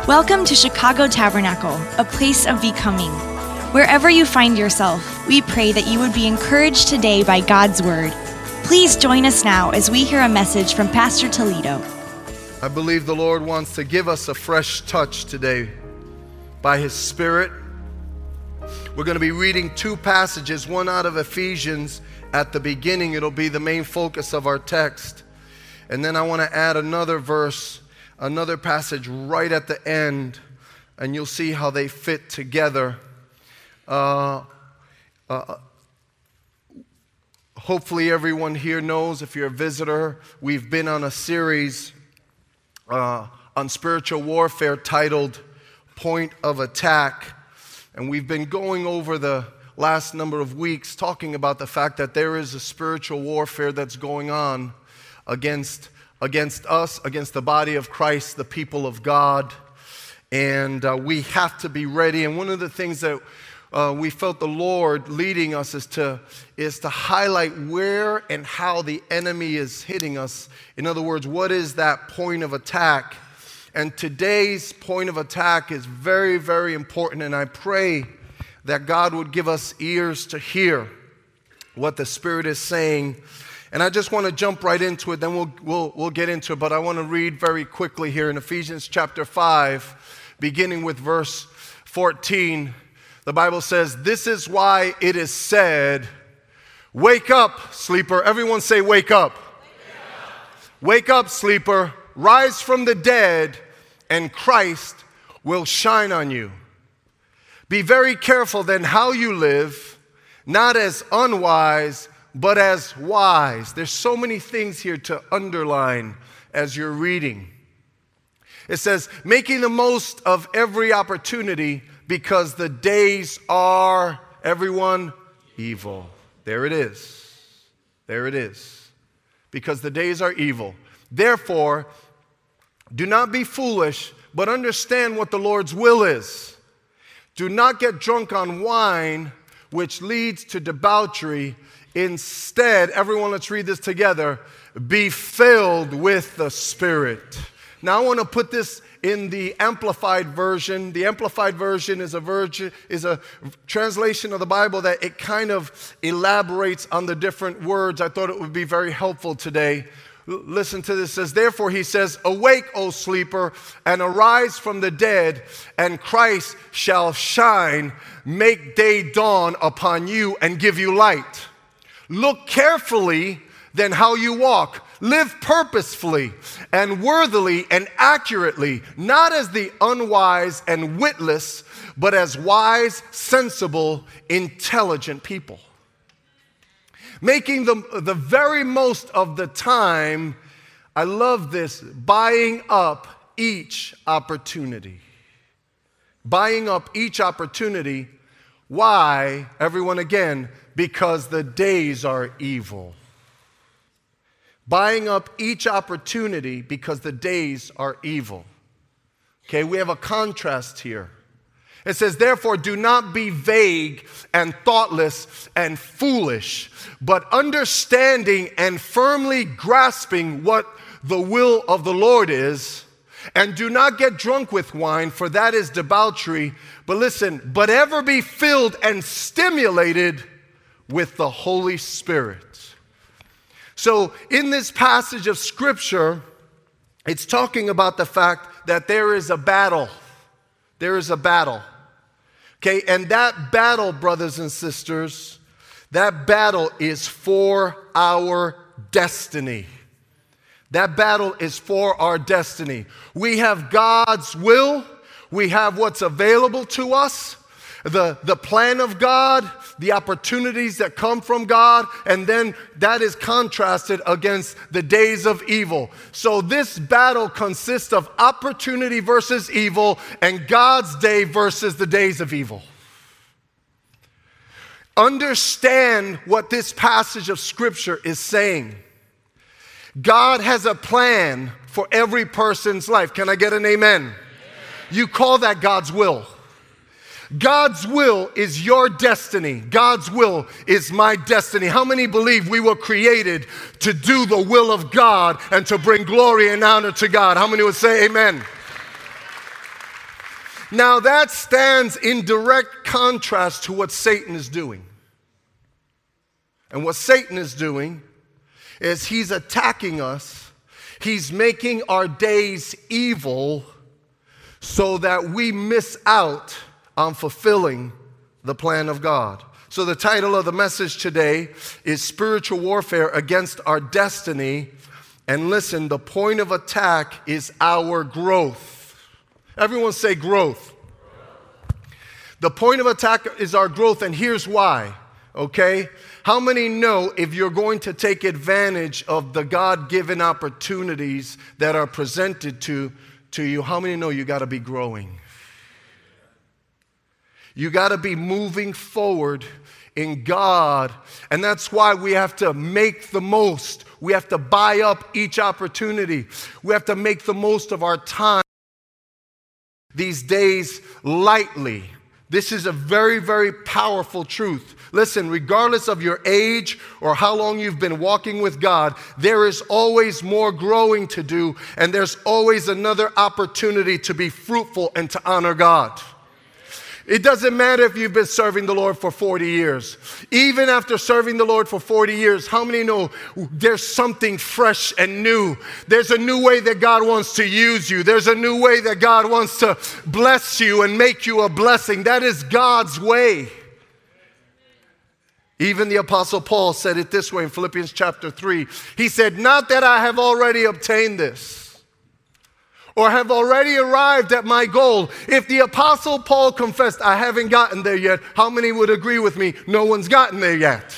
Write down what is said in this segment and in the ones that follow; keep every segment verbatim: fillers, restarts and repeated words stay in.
Welcome to Chicago Tabernacle, a place of becoming. Wherever you find yourself, we pray that you would be encouraged today by God's word. Please join us now as we hear a message from Pastor Toledo. I believe the Lord wants to give us a fresh touch today by His Spirit. We're going to be reading two passages, one out of Ephesians at the beginning. It'll be the main focus of our text. And then I want to add another verse, another passage right at the end, and you'll see how they fit together. Uh, uh, hopefully everyone here knows, if you're a visitor, we've been on a series uh, on spiritual warfare titled Point of Attack. And we've been going over the last number of weeks talking about the fact that there is a spiritual warfare that's going on against against us, against the body of Christ, the people of God, and uh, we have to be ready. And one of the things that uh, we felt the Lord leading us is to is to highlight where and how the enemy is hitting us. In other words, what is that point of attack? And today's point of attack is very, very important, and I pray that God would give us ears to hear what the Spirit is saying. And I just want to jump right into it, then we'll, we'll, we'll get into it. But I want to read very quickly here in Ephesians chapter five, beginning with verse fourteen. The Bible says, "This is why it is said, 'Wake up, sleeper.'" Everyone say, "Wake up. Wake up, Wake up, sleeper. Rise from the dead, and Christ will shine on you. Be very careful then how you live, not as unwise, but as wise." There's so many things here to underline as you're reading. It says, "Making the most of every opportunity because the days are," everyone, "evil." There it is. There it is. Because the days are evil. "Therefore, do not be foolish, but understand what the Lord's will is. Do not get drunk on wine, which leads to debauchery. Instead," everyone, let's read this together, "be filled with the Spirit." Now I want to put this in the Amplified Version. The Amplified Version is a version, is a translation of the Bible that it kind of elaborates on the different words. I thought it would be very helpful today. L- listen to this. It says, "Therefore," he says, "awake, O sleeper, and arise from the dead, and Christ shall shine, make day dawn upon you, and give you light. Look carefully then how you walk. Live purposefully and worthily and accurately, not as the unwise and witless, but as wise, sensible, intelligent people. Making the, the very most of the time," I love this, "buying up each opportunity." Buying up each opportunity. Why? Everyone again, because the days are evil. Buying up each opportunity because the days are evil. Okay, we have a contrast here. It says, "Therefore, do not be vague and thoughtless and foolish, but understanding and firmly grasping what the will of the Lord is. And do not get drunk with wine, for that is debauchery. But listen, but ever be filled and stimulated with the Holy Spirit." So in this passage of Scripture, it's talking about the fact that there is a battle. There is a battle. Okay, and that battle, brothers and sisters, that battle is for our destiny. That battle is for our destiny. We have God's will. We have what's available to us, the, the plan of God, the opportunities that come from God, and then that is contrasted against the days of evil. So this battle consists of opportunity versus evil and God's day versus the days of evil. Understand what this passage of Scripture is saying. God has a plan for every person's life. Can I get an amen? Amen. You call that God's will. God's will is your destiny. God's will is my destiny. How many believe we were created to do the will of God and to bring glory and honor to God? How many would say amen? Now that stands in direct contrast to what Satan is doing. And what Satan is doing is he's attacking us. He's making our days evil so that we miss out on fulfilling the plan of God. So the title of the message today is Spiritual Warfare Against Our Destiny. And listen, the point of attack is our growth. Everyone say growth. The point of attack is our growth, and here's why, okay? How many know if you're going to take advantage of the God-given opportunities that are presented to, to you, how many know you got to be growing? You got to be moving forward in God, and that's why we have to make the most. We have to buy up each opportunity. We have to make the most of our time these days lightly. This is a very, very powerful truth. Listen, regardless of your age or how long you've been walking with God, there is always more growing to do, and there's always another opportunity to be fruitful and to honor God. It doesn't matter if you've been serving the Lord for forty years. Even after serving the Lord for forty years, how many know there's something fresh and new? There's a new way that God wants to use you. There's a new way that God wants to bless you and make you a blessing. That is God's way. Even the Apostle Paul said it this way in Philippians chapter three. He said, "Not that I have already obtained this, or have already arrived at my goal." If the Apostle Paul confessed, "I haven't gotten there yet," how many would agree with me? No one's gotten there yet.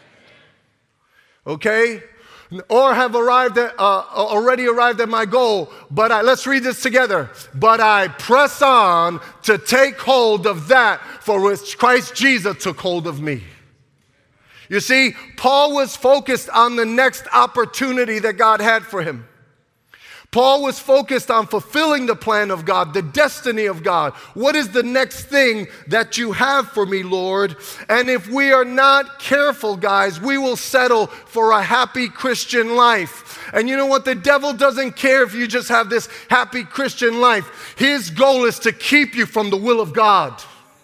Okay? Or have arrived at, uh, already arrived at my goal, but I, let's read this together. "But I press on to take hold of that for which Christ Jesus took hold of me." You see, Paul was focused on the next opportunity that God had for him. Paul was focused on fulfilling the plan of God, the destiny of God. What is the next thing that you have for me, Lord? And if we are not careful, guys, we will settle for a happy Christian life. And you know what? The devil doesn't care if you just have this happy Christian life. His goal is to keep you from the will of God.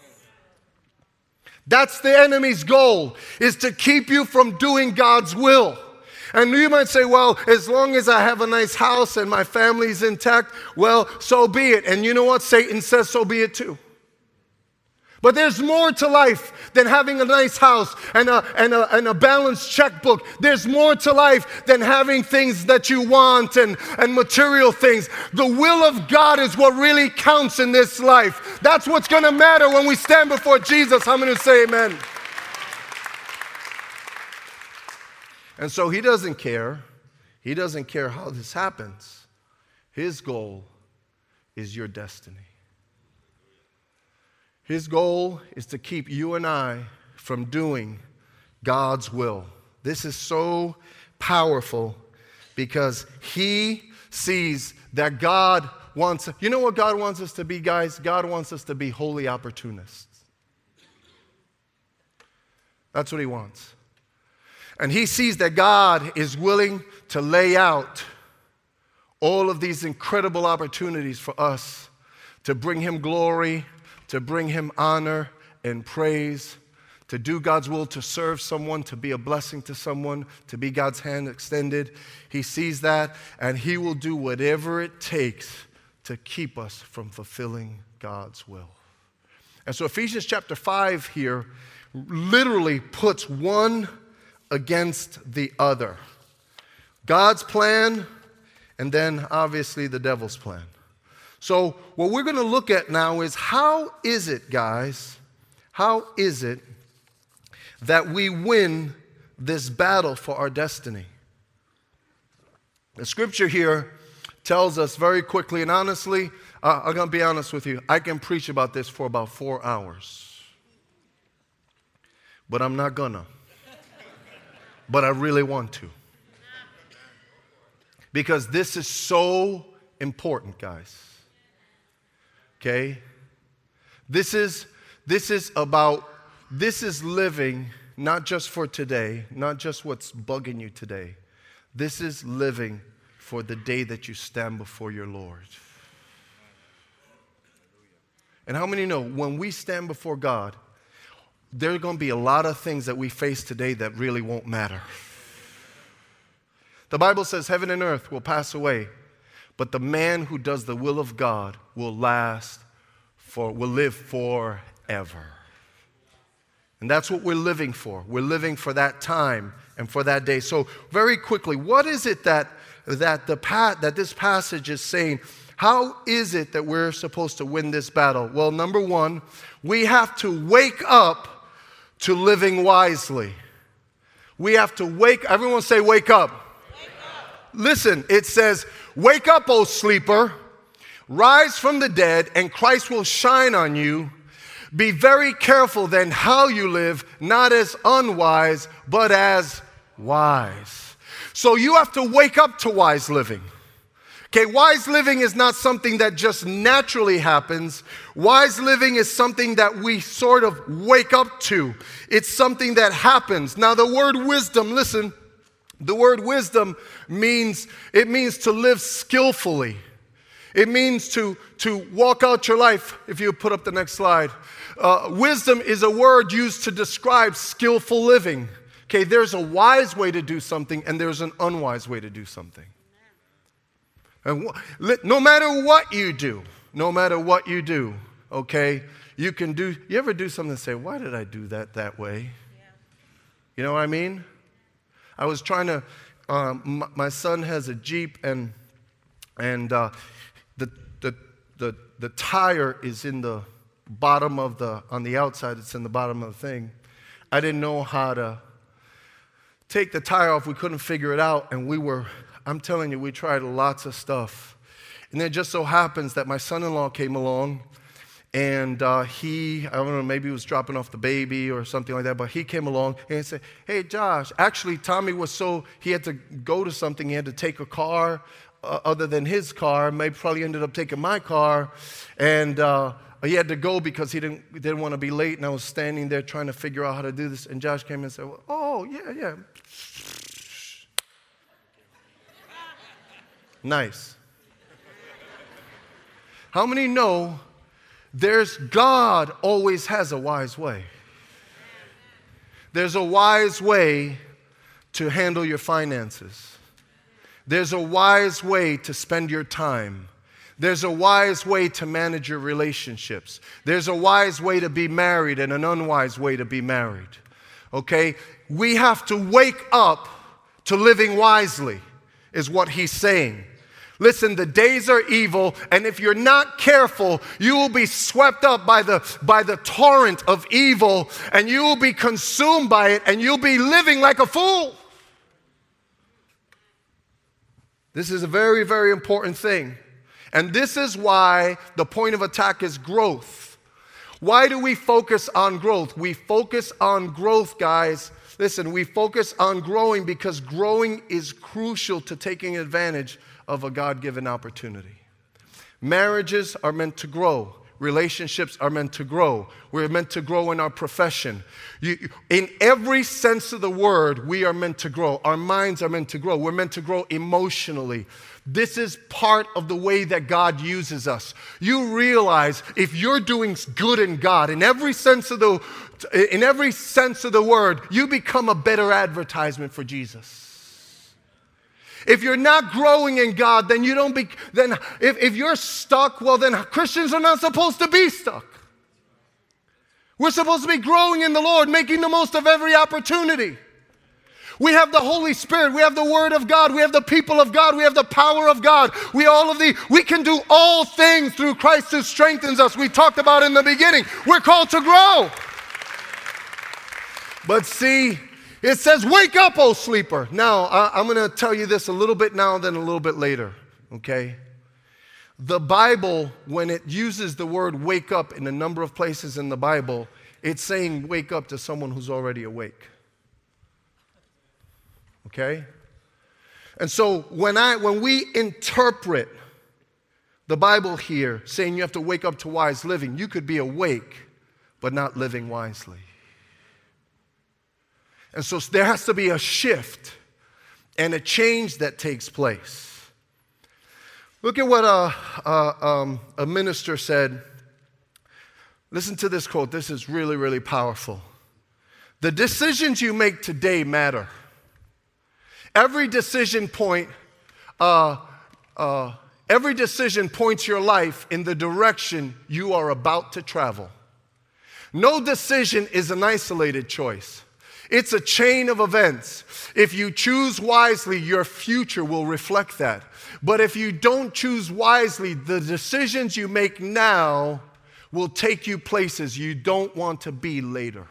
That's the enemy's goal, is to keep you from doing God's will. And you might say, "Well, as long as I have a nice house and my family's intact, well, so be it." And you know what? Satan says so be it too. But there's more to life than having a nice house and a, and a, and a balanced checkbook. There's more to life than having things that you want and, and material things. The will of God is what really counts in this life. That's what's going to matter when we stand before Jesus. I'm going to say amen. And so he doesn't care. He doesn't care how this happens. His goal is your destiny. His goal is to keep you and I from doing God's will. This is so powerful because he sees that God wants, you know what God wants us to be, guys? God wants us to be holy opportunists. That's what he wants. And he sees that God is willing to lay out all of these incredible opportunities for us to bring him glory, to bring him honor and praise, to do God's will, to serve someone, to be a blessing to someone, to be God's hand extended. He sees that, and he will do whatever it takes to keep us from fulfilling God's will. And so Ephesians chapter five here literally puts one against the other. God's plan, and then obviously the devil's plan. So what we're going to look at now is, how is it, guys, how is it that we win this battle for our destiny? The scripture here tells us very quickly, and honestly, uh, I'm going to be honest with you, I can preach about this for about four hours. But I'm not gonna. But I really want to. Because this is so important, guys. Okay? This is, this is about, this is living not just for today, not just what's bugging you today. This is living for the day that you stand before your Lord. And how many know when we stand before God, there are going to be a lot of things that we face today that really won't matter. The Bible says heaven and earth will pass away, but the man who does the will of God will last for, will live forever. And that's what we're living for. We're living for that time and for that day. So very quickly, what is it that, that, the, that this passage is saying? How is it that we're supposed to win this battle? Well, number one, we have to wake up to living wisely. We have to wake, everyone say wake up. Wake up. Listen, it says, wake up, O sleeper, rise from the dead, and Christ will shine on you. Be very careful then how you live, not as unwise, but as wise. So you have to wake up to wise living. Okay, wise living is not something that just naturally happens. Wise living is something that we sort of wake up to. It's something that happens. Now the word wisdom, listen, the word wisdom means, it means to live skillfully. It means to, to walk out your life. If you put up the next slide. Uh, wisdom is a word used to describe skillful living. Okay, there's a wise way to do something and there's an unwise way to do something. And no matter what you do, no matter what you do, okay, you can do, you ever do something and say, why did I do that that way? Yeah. You know what I mean? I was trying to, um, my, my son has a Jeep and and uh, the, the, the, the tire is in the bottom of the, on the outside, it's in the bottom of the thing. I didn't know how to take the tire off. We couldn't figure it out, and we were, I'm telling you, we tried lots of stuff. And then it just so happens that my son-in-law came along, and uh, he, I don't know, maybe he was dropping off the baby or something like that, but he came along and he said, hey, Josh, actually, Tommy was so, he had to go to something, he had to take a car uh, other than his car, maybe probably ended up taking my car, and uh, he had to go because he didn't, didn't want to be late, and I was standing there trying to figure out how to do this, and Josh came and said, well, oh, yeah, yeah. Nice. How many know there's God always has a wise way? There's a wise way to handle your finances. There's a wise way to spend your time. There's a wise way to manage your relationships. There's a wise way to be married and an unwise way to be married. Okay? We have to wake up to living wisely, is what he's saying. Listen, the days are evil, and if you're not careful, you will be swept up by the, by the torrent of evil, and you will be consumed by it, and you'll be living like a fool. This is a very, very important thing. And this is why the point of attack is growth. Why do we focus on growth? We focus on growth, guys. Listen, we focus on growing because growing is crucial to taking advantage of a God-given opportunity. Marriages are meant to grow. Relationships are meant to grow. We're meant to grow in our profession. You, in every sense of the word, we are meant to grow. Our minds are meant to grow. We're meant to grow emotionally. This is part of the way that God uses us. You realize if you're doing good in God, in every sense of the, in every sense of the word, you become a better advertisement for Jesus. If you're not growing in God, then you don't be, then if, if you're stuck, well then Christians are not supposed to be stuck. We're supposed to be growing in the Lord, making the most of every opportunity. We have the Holy Spirit, we have the Word of God, we have the people of God, we have the power of God. We all of the, we can do all things through Christ who strengthens us. We talked about in the beginning. We're called to grow. But see, it says, wake up, O sleeper. Now, I'm going to tell you this a little bit now, then a little bit later, okay? The Bible, when it uses the word wake up in a number of places in the Bible, it's saying wake up to someone who's already awake, okay? And so when, I, when we interpret the Bible here, saying you have to wake up to wise living, you could be awake, but not living wisely. And so there has to be a shift and a change that takes place. Look at what a, a, um, a minister said. Listen to this quote. This is really, really powerful. The decisions you make today matter. Every decision point, uh, uh, every decision points your life in the direction you are about to travel. No decision is an isolated choice. It's a chain of events. If you choose wisely, your future will reflect that. But if you don't choose wisely, the decisions you make now will take you places you don't want to be later.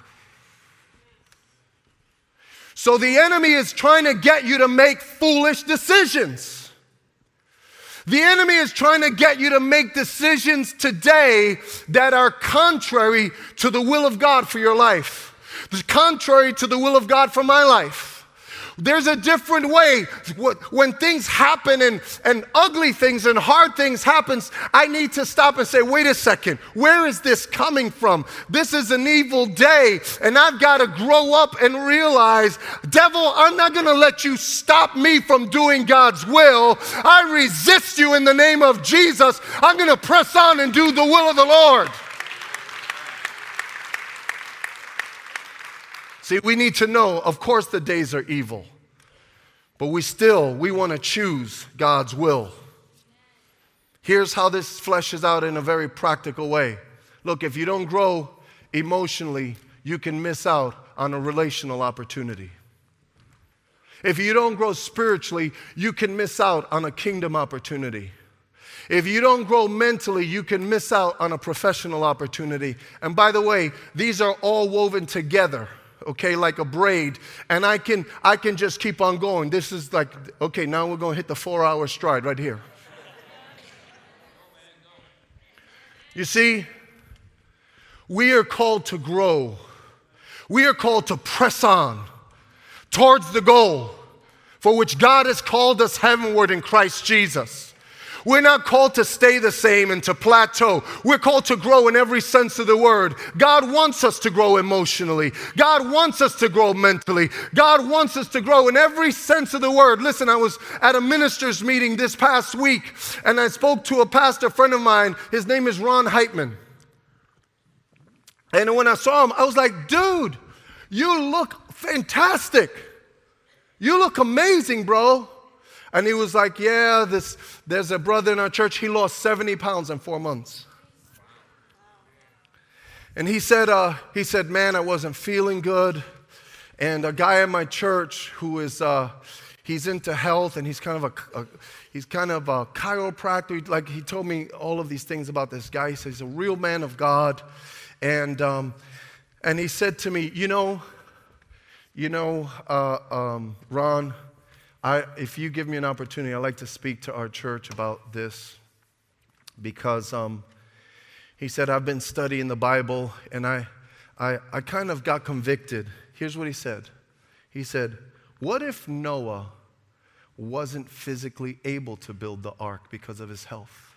So the enemy is trying to get you to make foolish decisions. The enemy is trying to get you to make decisions today that are contrary to the will of God for your life. Contrary to the will of God for my life. There's a different way. When things happen and, and ugly things and hard things happen, I need to stop and say, wait a second, where is this coming from? This is an evil day, and I've got to grow up and realize, devil, I'm not going to let you stop me from doing God's will. I resist you in the name of Jesus. I'm going to press on and do the will of the Lord. See, we need to know, of course, the days are evil, but we still, we want to choose God's will. Here's how this fleshes out in a very practical way. Look, if you don't grow emotionally, you can miss out on a relational opportunity. If you don't grow spiritually, you can miss out on a kingdom opportunity. If you don't grow mentally, you can miss out on a professional opportunity. And by the way, these are all woven together. Okay, like a braid, and I can I can just keep on going. This is like, okay, now we're going to hit the four-hour stride right here. You see, we are called to grow. We are called to press on towards the goal for which God has called us heavenward in Christ Jesus. We're not called to stay the same and to plateau. We're called to grow in every sense of the word. God wants us to grow emotionally. God wants us to grow mentally. God wants us to grow in every sense of the word. Listen, I was at a minister's meeting this past week, and I spoke to a pastor friend of mine. His name is Ron Heitman. And when I saw him, I was like, dude, you look fantastic. You look amazing, bro. And he was like, yeah, this, there's a brother in our church, he lost seventy pounds in four months. And he said, uh, he said, man, I wasn't feeling good. And a guy in my church who is, uh, he's into health, and he's kind of a, a he's kind of a chiropractor. Like, he told me all of these things about this guy. He says he's a real man of God. And, um, and he said to me, you know, you know, uh, um, Ron, I, if you give me an opportunity, I'd like to speak to our church about this, because um, he said, I've been studying the Bible, and I, I, I kind of got convicted. Here's what he said. He said, what if Noah wasn't physically able to build the ark because of his health?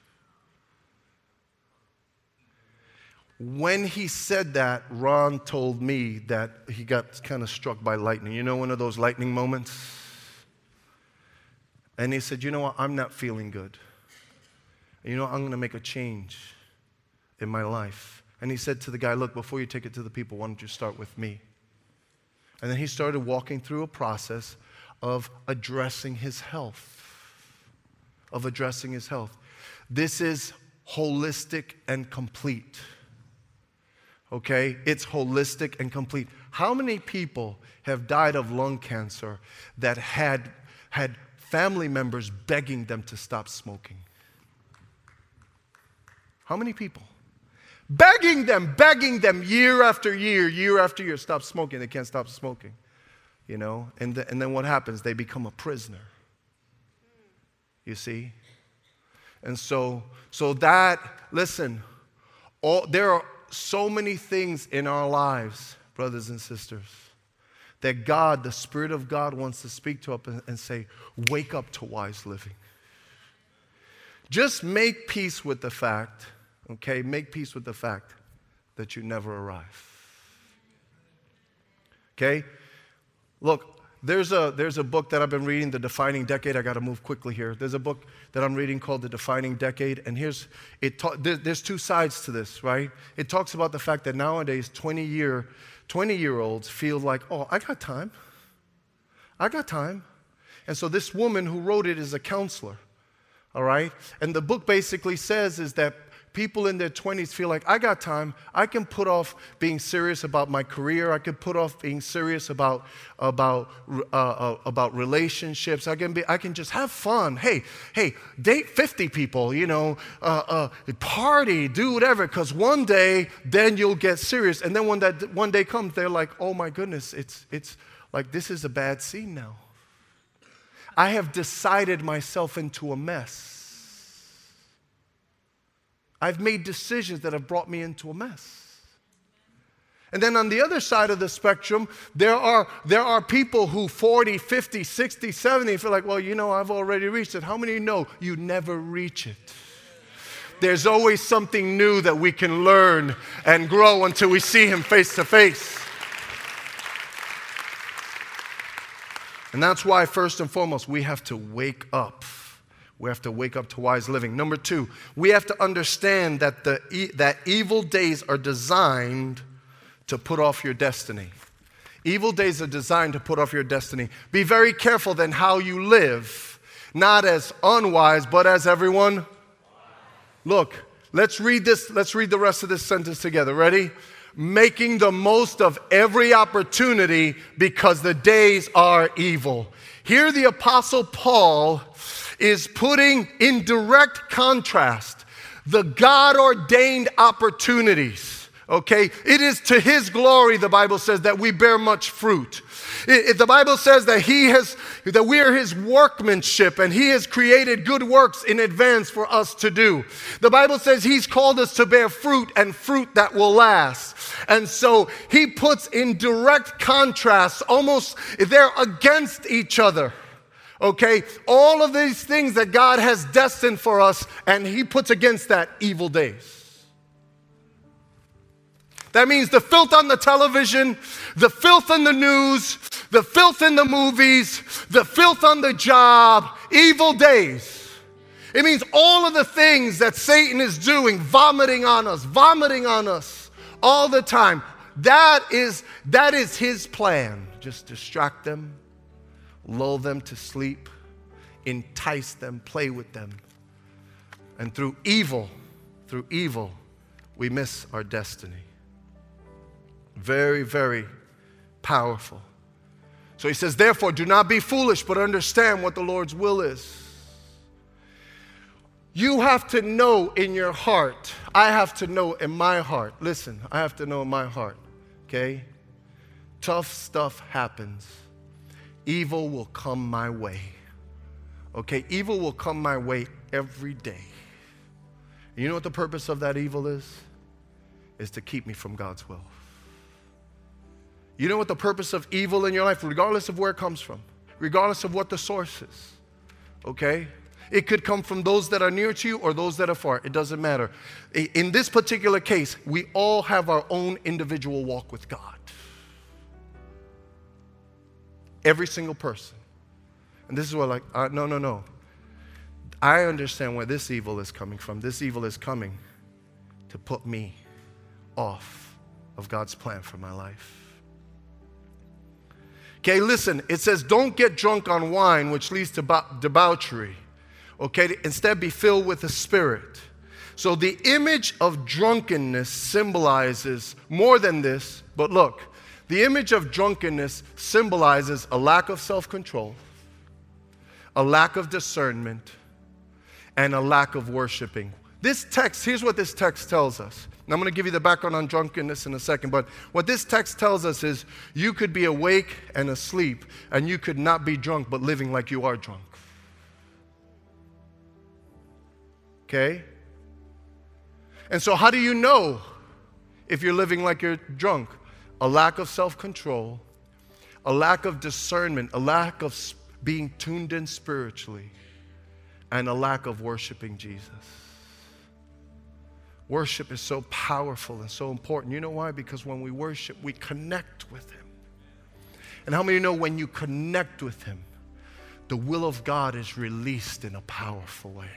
When he said that, Ron told me that he got kind of struck by lightning. You know, one of those lightning moments? And he said, you know what, I'm not feeling good. And you know, I'm going to make a change in my life. And he said to the guy, look, before you take it to the people, why don't you start with me? And then he started walking through a process of addressing his health. Of addressing his health. This is holistic and complete. Okay? It's holistic and complete. How many people have died of lung cancer that had had family members begging them to stop smoking? How many people? Begging them, begging them year after year, year after year, stop smoking. They can't stop smoking, you know? And, the, and then what happens? They become a prisoner, you see? And so, so that, listen, all, there are so many things in our lives, brothers and sisters, that God, the Spirit of God, wants to speak to us and, and say, wake up to wise living. Just make peace with the fact, okay, make peace with the fact that you never arrive. Okay? Look, There's a, there's a book that I've been reading, The Defining Decade. I got to move quickly here. There's a book that I'm reading called The Defining Decade, and here's, it ta- there, there's two sides to this, right? It talks about the fact that nowadays twenty-year, twenty-year-olds feel like, oh, I got time. I got time. And so this woman who wrote it is a counselor, all right? And the book basically says is that people in their twenties feel like, I got time. I can put off being serious about my career. I can put off being serious about, about, uh, uh, about relationships. I can, be, I can just have fun. Hey, hey, date fifty people, you know, uh, uh, party, do whatever, because one day, then you'll get serious. And then when that one day comes, they're like, oh my goodness, it's, it's like this is a bad scene now. I have decided myself into a mess. I've made decisions that have brought me into a mess. And then on the other side of the spectrum, there are, there are people who forty, fifty, sixty, seventy feel like, well, you know, I've already reached it. How many know you never reach it? There's always something new that we can learn and grow until we see Him face to face. And that's why, first and foremost, we have to wake up. We have to wake up to wise living. Number two, we have to understand that, the e- that evil days are designed to put off your destiny. Evil days are designed to put off your destiny. Be very careful then how you live, not as unwise, but as everyone. Look, let's read this. Let's read the rest of this sentence together. Ready? Making the most of every opportunity because the days are evil. Here the Apostle Paul is putting in direct contrast the God-ordained opportunities, okay? It is to His glory, the Bible says, that we bear much fruit. It, it, the Bible says that He has, that we are His workmanship and He has created good works in advance for us to do. The Bible says He's called us to bear fruit and fruit that will last. And so He puts in direct contrast, almost they're against each other. Okay, all of these things that God has destined for us, and He puts against that evil days. That means the filth on the television, the filth in the news, the filth in the movies, the filth on the job, evil days. It means all of the things that Satan is doing, vomiting on us, vomiting on us all the time. That is, that is his plan. Just distract them, lull them to sleep, entice them, play with them. And through evil, through evil, we miss our destiny. Very, very powerful. So he says, therefore, do not be foolish, but understand what the Lord's will is. You have to know in your heart. I have to know in my heart. Listen, I have to know in my heart, okay? Tough stuff happens. Evil will come my way. Okay, evil will come my way every day. You know what the purpose of that evil is? Is to keep me from God's will. You know what the purpose of evil in your life, regardless of where it comes from, regardless of what the source is, okay? It could come from those that are near to you or those that are far. It doesn't matter. In this particular case, we all have our own individual walk with God. Every single person. And this is what like, uh, no, no, no. I understand where this evil is coming from. This evil is coming to put me off of God's plan for my life. Okay, listen, it says, don't get drunk on wine, which leads to debauchery. Okay, instead be filled with the Spirit. So the image of drunkenness symbolizes more than this, but look, the image of drunkenness symbolizes a lack of self-control, a lack of discernment, and a lack of worshiping. This text, here's what this text tells us. And I'm going to give you the background on drunkenness in a second, but what this text tells us is you could be awake and asleep, and you could not be drunk, but living like you are drunk. Okay? And so how do you know if you're living like you're drunk? A lack of self-control, a lack of discernment, a lack of being tuned in spiritually, and a lack of worshiping Jesus. Worship is so powerful and so important. You know why? Because when we worship, we connect with Him. And how many know when you connect with Him, the will of God is released in a powerful way?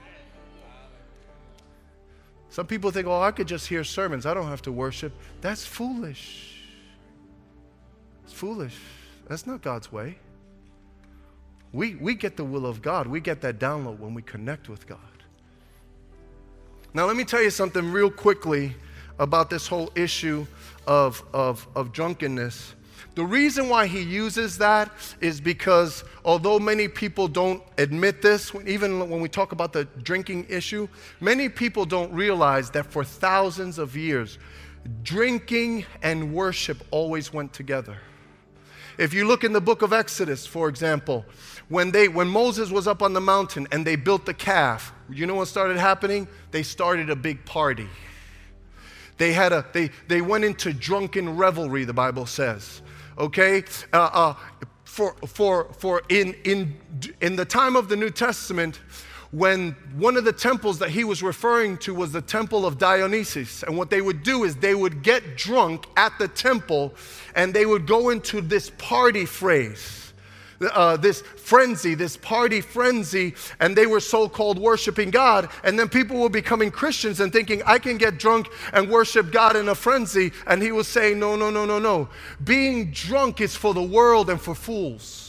Some people think, oh, I could just hear sermons. I don't have to worship. That's foolish. It's foolish. That's not God's way. We, we get the will of God. We get that download when we connect with God. Now, let me tell you something real quickly about this whole issue of, of, of drunkenness. The reason why he uses that is because although many people don't admit this, even when we talk about the drinking issue, many people don't realize that for thousands of years, drinking and worship always went together. If you look in the book of Exodus, for example, when they when Moses was up on the mountain and they built the calf, you know what started happening? They started a big party. They had a they they went into drunken revelry, the Bible says. Okay, uh, uh, for for for in in in the time of the New Testament, when one of the temples that he was referring to was the temple of Dionysus, and what they would do is they would get drunk at the temple, and they would go into this party phrase, uh, this frenzy, this party frenzy, and they were so-called worshiping God. And then people were becoming Christians and thinking, I can get drunk and worship God in a frenzy. And he was saying, no, no, no, no, no. Being drunk is for the world and for fools.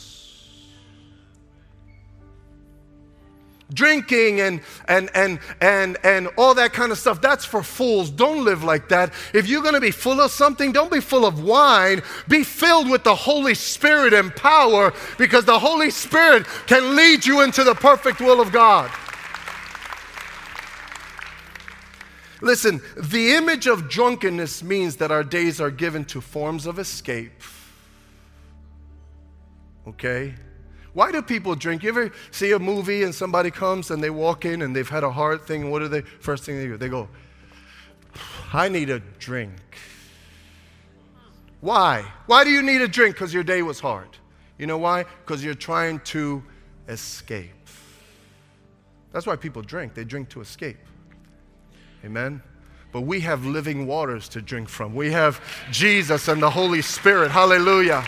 Drinking and and and and and all that kind of stuff, that's for fools. Don't live like that. If you're going to be full of something, don't be full of wine. Be filled with the Holy Spirit and power, because the Holy Spirit can lead you into the perfect will of God. Listen, the image of drunkenness means that our days are given to forms of escape. Okay? Why do people drink? You ever see a movie and somebody comes and they walk in and they've had a hard thing? What are they? First thing they do, they go, I need a drink. Why? Why do you need a drink? Because your day was hard. You know why? Because you're trying to escape. That's why people drink. They drink to escape. Amen? But we have living waters to drink from. We have Jesus and the Holy Spirit. Hallelujah.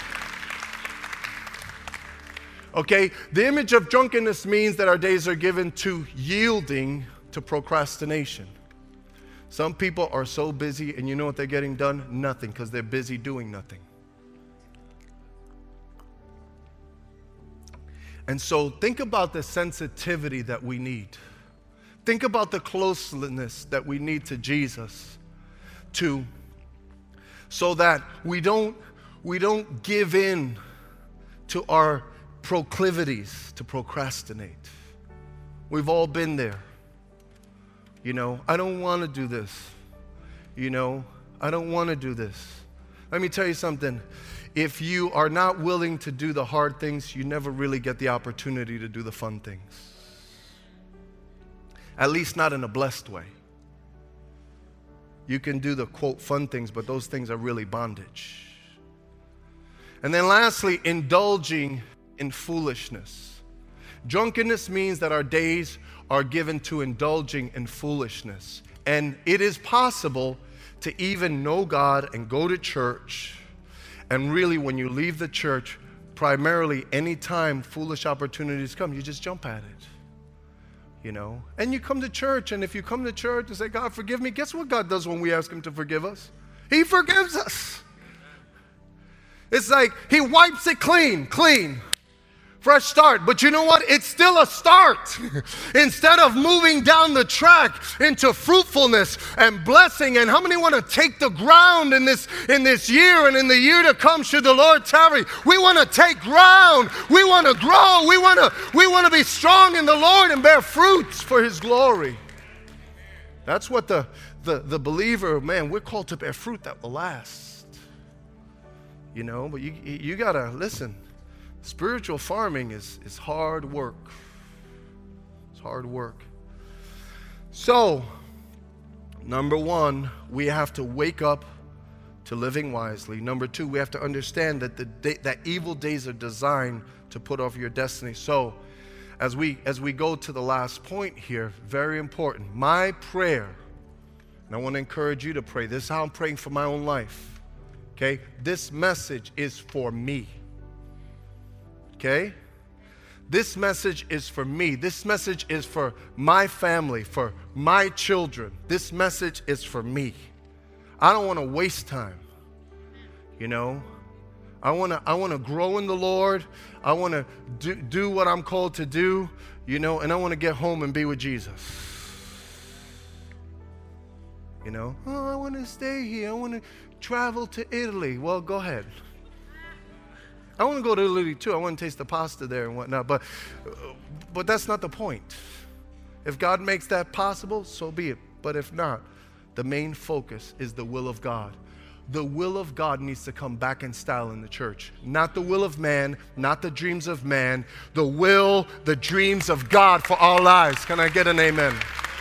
Okay, the image of drunkenness means that our days are given to yielding to procrastination. Some people are so busy, and you know what they're getting done? Nothing, because they're busy doing nothing. And so think about the sensitivity that we need. Think about the closeness that we need to Jesus to, so that we don't, we don't give in to our proclivities to procrastinate. We've all been there. You know, I don't want to do this. You know, I don't want to do this. Let me tell you something. If you are not willing to do the hard things, you never really get the opportunity to do the fun things. At least not in a blessed way. You can do the, quote, fun things, but those things are really bondage. And then lastly, indulging in foolishness. Drunkenness means that our days are given to indulging in foolishness. And it is possible to even know God and go to church, and really when you leave the church, primarily anytime foolish opportunities come, you just jump at it. You know? And you come to church, and if you come to church and say, God, forgive me, guess what God does when we ask Him to forgive us? He forgives us. It's like He wipes it clean, clean. Fresh start. But you know what? It's still a start. Instead of moving down the track into fruitfulness and blessing, and how many want to take the ground in this in this year and in the year to come, should the Lord tarry? We want to take ground. We want to grow. We want to we want to be strong in the Lord and bear fruits for His glory. That's what the the the believer, man, we're called to bear fruit that will last. You know, but you you got to listen. Spiritual farming is, is hard work. It's hard work. So, number one, we have to wake up to living wisely. Number two, we have to understand that the day, that evil days are designed to put off your destiny. So, as we as we go to the last point here, very important. My prayer, and I want to encourage you to pray. This is how I'm praying for my own life. Okay? This message is for me. Okay? This message is for me. This message is for my family, for my children. This message is for me. I don't want to waste time. You know? I want to I want to grow in the Lord. I want to do, do what I'm called to do, you know, and I want to get home and be with Jesus. You know? Oh, I want to stay here. I want to travel to Italy. Well, go ahead. I want to go to Italy too. I want to taste the pasta there and whatnot. But, but that's not the point. If God makes that possible, so be it. But if not, the main focus is the will of God. The will of God needs to come back in style in the church. Not the will of man, not the dreams of man. The will, the dreams of God for our lives. Can I get an amen?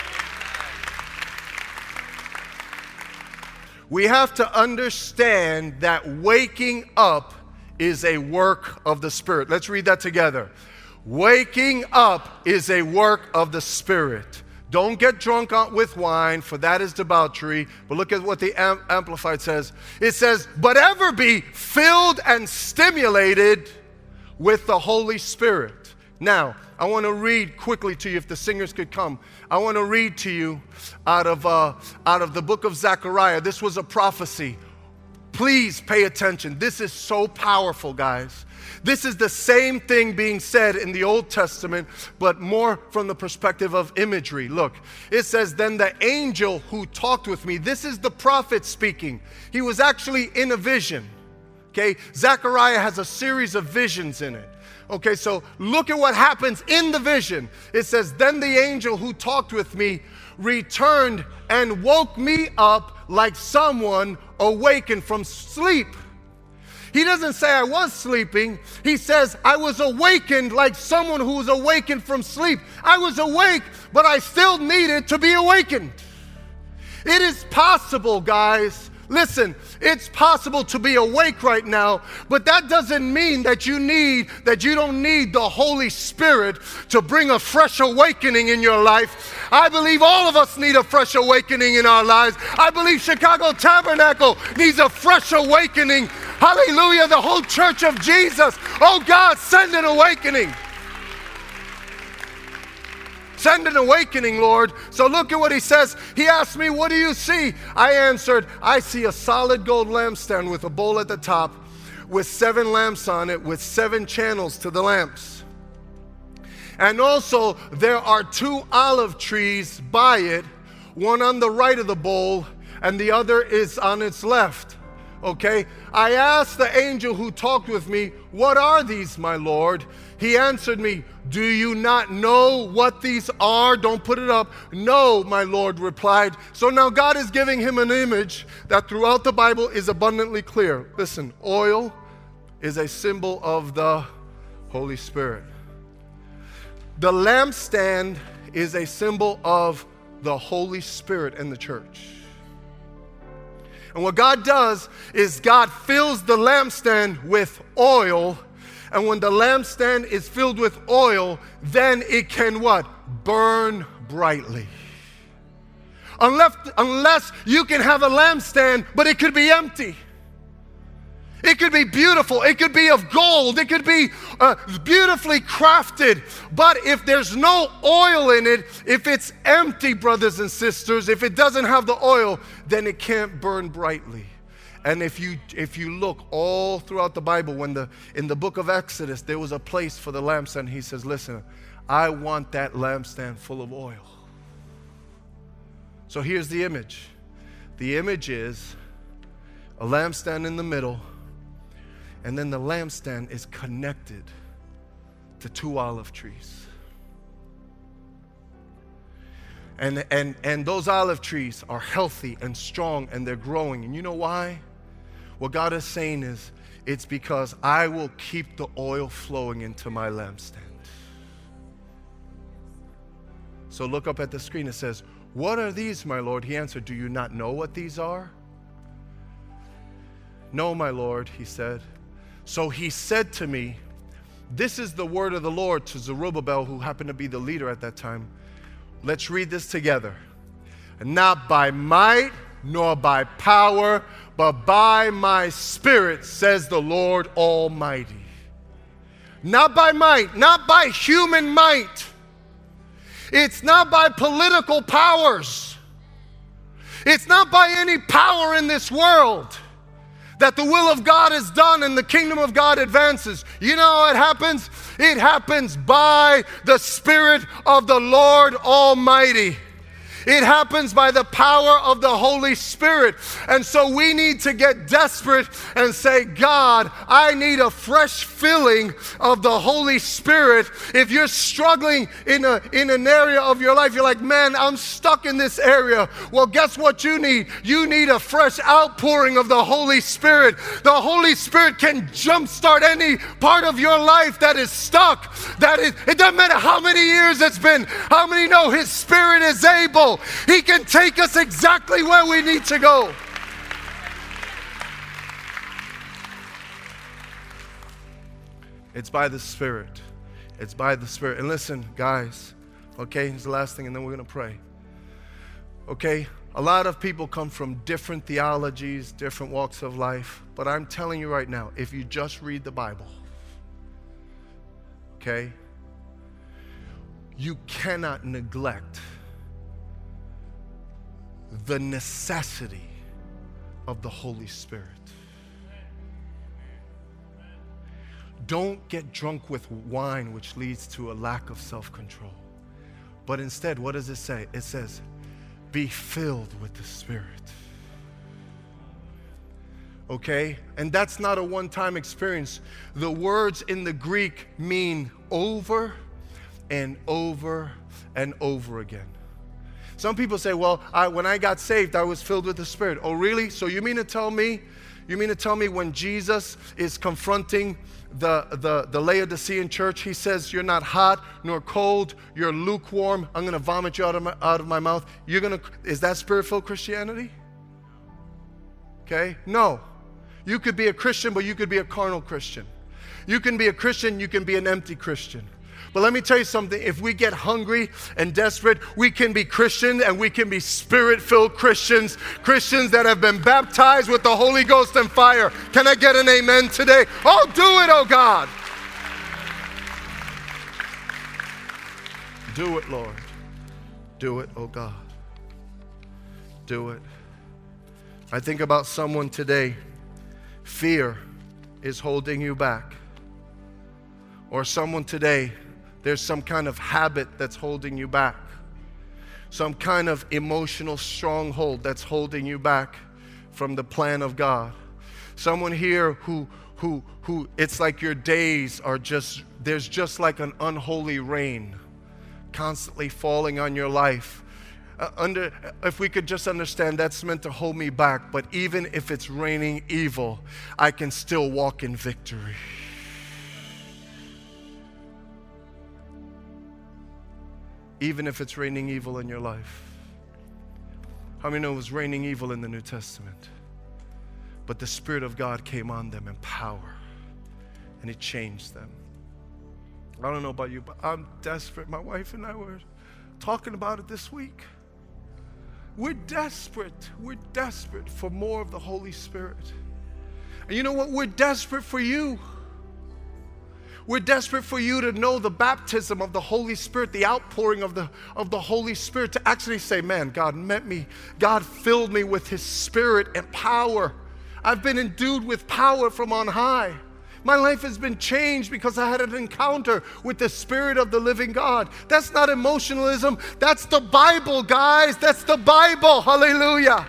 We have to understand that waking up is a work of the Spirit. Let's read that together. Waking up is a work of the Spirit. Don't get drunk with wine, for that is debauchery. But look at what the Amplified says. It says, but ever be filled and stimulated with the Holy Spirit. Now, I want to read quickly to you, if the singers could come. I want to read to you out of, uh, out of the book of Zechariah. This was a prophecy. Please pay attention. This is so powerful, guys. This is the same thing being said in the Old Testament, but more from the perspective of imagery. Look, it says, then the angel who talked with me, this is the prophet speaking. He was actually in a vision. Okay, Zechariah has a series of visions in it. Okay, so look at what happens in the vision. It says, then the angel who talked with me returned and woke me up like someone awakened from sleep. He doesn't say I was sleeping. He says I was awakened like someone who was awakened from sleep. I was awake, but I still needed to be awakened. It is possible, guys. Listen, it's possible to be awake right now, but that doesn't mean that you need, that you don't need the Holy Spirit to bring a fresh awakening in your life. I believe all of us need a fresh awakening in our lives. I believe Chicago Tabernacle needs a fresh awakening. Hallelujah, the whole church of Jesus. Oh God, send an awakening. Send an awakening, Lord. So look at what he says. He asked me, what do you see? I answered, I see a solid gold lampstand with a bowl at the top with seven lamps on it with seven channels to the lamps. And also there are two olive trees by it, one on the right of the bowl and the other is on its left. Okay? I asked the angel who talked with me, what are these, my Lord? He answered me, do you not know what these are? Don't put it up. No, my Lord replied. So now God is giving him an image that throughout the Bible is abundantly clear. Listen, oil is a symbol of the Holy Spirit. The lampstand is a symbol of the Holy Spirit in the church. And what God does is God fills the lampstand with oil. And when the lampstand is filled with oil, then it can what? Burn brightly. Unless, unless you can have a lampstand, but it could be empty. It could be beautiful. It could be of gold. It could be uh, beautifully crafted. But if there's no oil in it, if it's empty, brothers and sisters, if it doesn't have the oil, then it can't burn brightly. And if you if you look all throughout the Bible, when the in the book of Exodus, there was a place for the lampstand. He says, listen, I want that lampstand full of oil. So here's the image. The image is a lampstand in the middle, and then the lampstand is connected to two olive trees. And, and, and those olive trees are healthy and strong, and they're growing. And you know why? What God is saying is, it's because I will keep the oil flowing into my lampstand. So look up at the screen. It says, what are these, my Lord? He answered, do you not know what these are? No, my Lord, he said. So he said to me, this is the word of the Lord to Zerubbabel, who happened to be the leader at that time. Let's read this together. Not by might, nor by power, but by my Spirit, says the Lord Almighty. Not by might, not by human might. It's not by political powers. It's not by any power in this world that the will of God is done and the kingdom of God advances. You know how it happens? It happens by the Spirit of the Lord Almighty. It happens by the power of the Holy Spirit. And so we need to get desperate and say, God, I need a fresh filling of the Holy Spirit. If you're struggling in, a, in an area of your life, you're like, man, I'm stuck in this area. Well, guess what you need? You need a fresh outpouring of the Holy Spirit. The Holy Spirit can jumpstart any part of your life that is stuck. That is, it doesn't matter how many years it's been. How many know His Spirit is able? He can take us exactly where we need to go. It's by the Spirit. It's by the Spirit. And listen, guys, okay, here's the last thing and then we're going to pray. Okay, a lot of people come from different theologies, different walks of life, but I'm telling you right now, if you just read the Bible, okay, you cannot neglect the necessity of the Holy Spirit. Don't get drunk with wine, which leads to a lack of self-control. But instead, what does it say? It says, be filled with the Spirit. Okay? And that's not a one-time experience. The words in the Greek mean over and over and over again. Some people say, well, I, when I got saved, I was filled with the Spirit. Oh, really? So you mean to tell me, you mean to tell me when Jesus is confronting the, the, the Laodicean church, He says, you're not hot nor cold, you're lukewarm, I'm going to vomit you out of my, out of my mouth. You're going to, is that Spirit-filled Christianity? Okay? No. You could be a Christian, but you could be a carnal Christian. You can be a Christian, you can be an empty Christian. But let me tell you something, if we get hungry and desperate, we can be Christian and we can be Spirit-filled Christians, Christians that have been baptized with the Holy Ghost and fire. Can I get an amen today? Oh, do it, oh God. Do it, Lord. Do it, oh God. Do it. I think about someone today, fear is holding you back. Or someone today, there's some kind of habit that's holding you back. Some kind of emotional stronghold that's holding you back from the plan of God. Someone here who, who, who it's like your days are just, there's just like an unholy rain constantly falling on your life. Uh, under, if we could just understand, that's meant to hold me back. But even if it's raining evil, I can still walk in victory. Even if it's raining evil in your life. How many know it was raining evil in the New Testament? But the Spirit of God came on them in power, and it changed them. I don't know about you, but I'm desperate. My wife and I were talking about it this week. We're desperate. We're desperate for more of the Holy Spirit. And you know what? We're desperate for you. We're desperate for you to know the baptism of the Holy Spirit, the outpouring of the, of the Holy Spirit, to actually say, man, God met me. God filled me with His Spirit and power. I've been endued with power from on high. My life has been changed because I had an encounter with the Spirit of the living God. That's not emotionalism. That's the Bible, guys. That's the Bible. Hallelujah.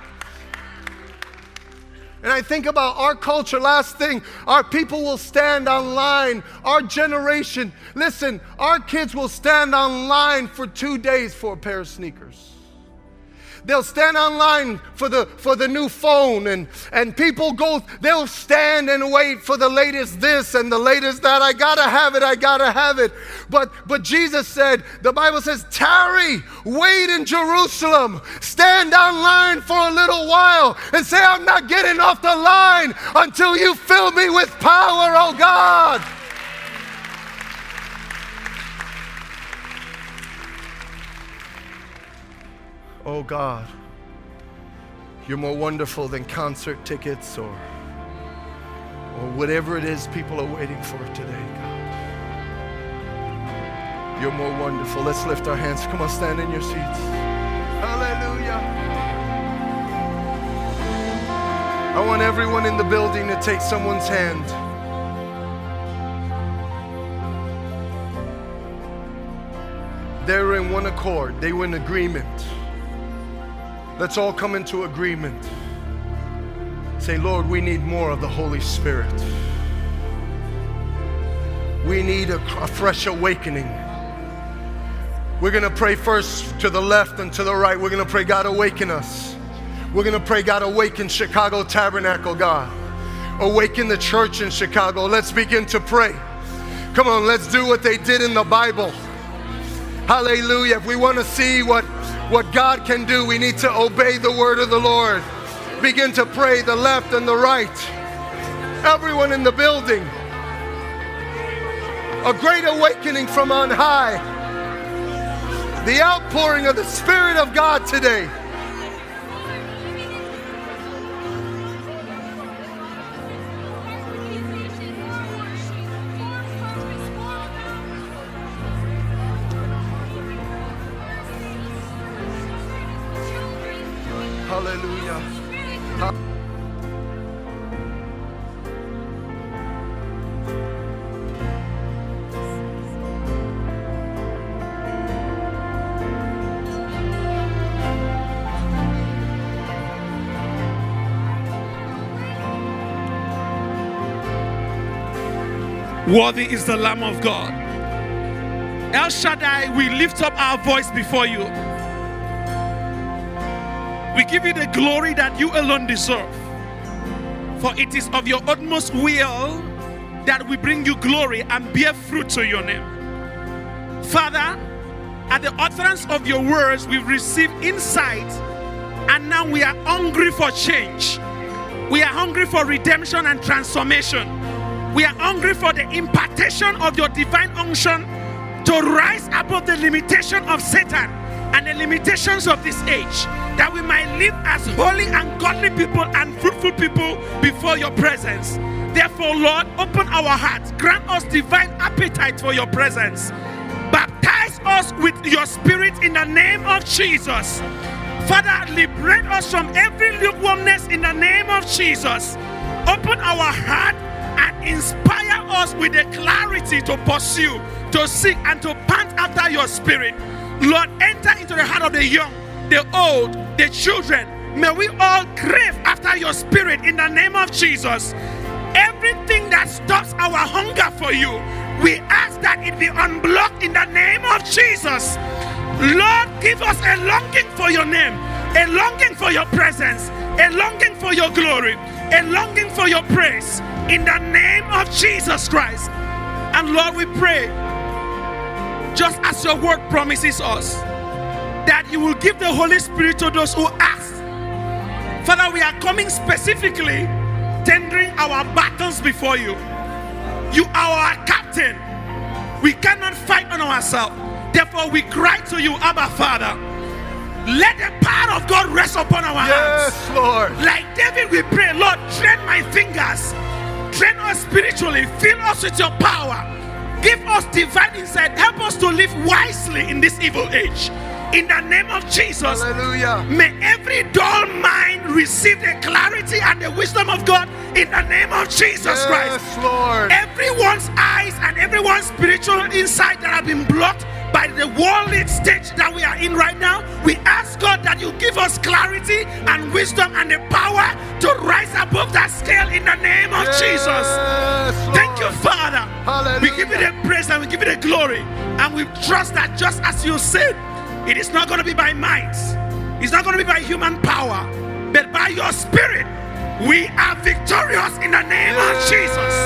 And I think about our culture, last thing, our people will stand online, our generation. Listen, our kids will stand online for two days for a pair of sneakers. They'll stand online for the for the new phone, and, and people go, they'll stand and wait for the latest this and the latest that. I gotta have it, I gotta have it. But but Jesus said, the Bible says, tarry, wait in Jerusalem, stand online for a little while and say, I'm not getting off the line until you fill me with power, oh God. Oh God, You're more wonderful than concert tickets or, or whatever it is people are waiting for today, God. You're more wonderful. Let's lift our hands. Come on, stand in your seats. Hallelujah. I want everyone in the building to take someone's hand. They're in one accord. They were in agreement. Let's all come into agreement. Say, Lord, we need more of the Holy Spirit. We need a, a fresh awakening. We're going to pray first to the left and to the right. We're going to pray, God, awaken us. We're going to pray, God, awaken Chicago Tabernacle, God. Awaken the church in Chicago. Let's begin to pray. Come on, let's do what they did in the Bible. Hallelujah. If we want to see what, what God can do, we need to obey the word of the Lord. Begin to pray the left and the right. Everyone in the building. A great awakening from on high. The outpouring of the Spirit of God today. Hallelujah. Worthy is the Lamb of God. El Shaddai, we lift up our voice before you. We give you the glory that you alone deserve. For it is of your utmost will that we bring you glory and bear fruit to your name. Father, at the utterance of your words, we've received insight, and now we are hungry for change. We are hungry for redemption and transformation. We are hungry for the impartation of your divine unction to rise above the limitation of Satan and the limitations of this age, that we might live as holy and godly people and fruitful people before your presence. Therefore, Lord, open our hearts, grant us divine appetite for your presence. Baptize us with your Spirit in the name of Jesus. Father, liberate us from every lukewarmness in the name of Jesus. Open our heart and inspire us with the clarity to pursue, to seek, and to pant after your Spirit. Lord, enter into the heart of the young, the old, the children. May we all crave after your Spirit in the name of Jesus. Everything that stops our hunger for you, we ask that it be unblocked in the name of Jesus. Lord, give us a longing for your name, a longing for your presence, a longing for your glory, a longing for your praise in the name of Jesus Christ. And Lord, we pray, just as your word promises us, that you will give the Holy Spirit to those who ask. Father, we are coming specifically tendering our battles before you. You are our captain. We cannot fight on ourselves. Therefore, we cry to you, Abba Father. Let the power of God rest upon our yes, hands. Yes, Lord. Like David, we pray, Lord, train my fingers. Train us spiritually. Fill us with your power. Give us divine insight. Help us to live wisely in this evil age. In the name of Jesus. Hallelujah. May every dull mind receive the clarity and the wisdom of God in the name of Jesus yes, Christ. Lord. Everyone's eyes and everyone's spiritual insight that have been blocked by the worldly stage that we are in right now, we ask God that you give us clarity and wisdom and the power to rise above that scale in the name of yes, Jesus. Lord. Thank you, Father. Hallelujah. We give you the praise and we give you the glory, and we trust that just as you said, it is not going to be by might, it's not going to be by human power, but by your Spirit. We are victorious in the name yes. of Jesus.